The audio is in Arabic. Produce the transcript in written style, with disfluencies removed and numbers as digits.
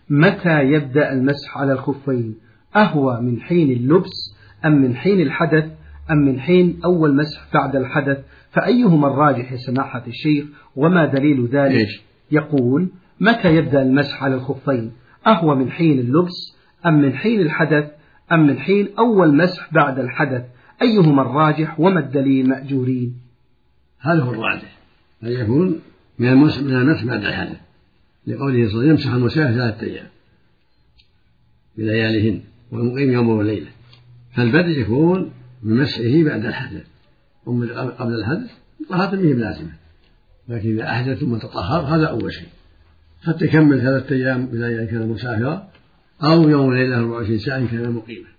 متى يبدأ المسح على الخفين؟ أهو من حين اللبس أم من حين الحدث أم من حين أول مسح بعد الحدث؟ فأيهما الراجح يا سماحة الشيخ وما دليل ذلك؟ يقول: متى يبدأ المسح على الخفين؟ أهو من حين اللبس أم من حين الحدث أم من حين أول مسح بعد الحدث؟ أيهما الراجح وما الدليل مأجورين؟ هذا هو الراجح أن يكون من المسح بعد الحدث، لقوله صلى الله عليه وسلم: يمسح المسافر 3 أيام بلياليهن والمقيم يوم وليلة. فالبدء يكون من مسحه بعد الحدث، قبل الحدث طهارة به بلازمة، لكن إذا أحدث ثم تطهر هذا أول شيء، حتى يكمل 3 أيام بليالي إن كان مسافرا، أو يوم وليلة 24 ساعة إن كان مقيما.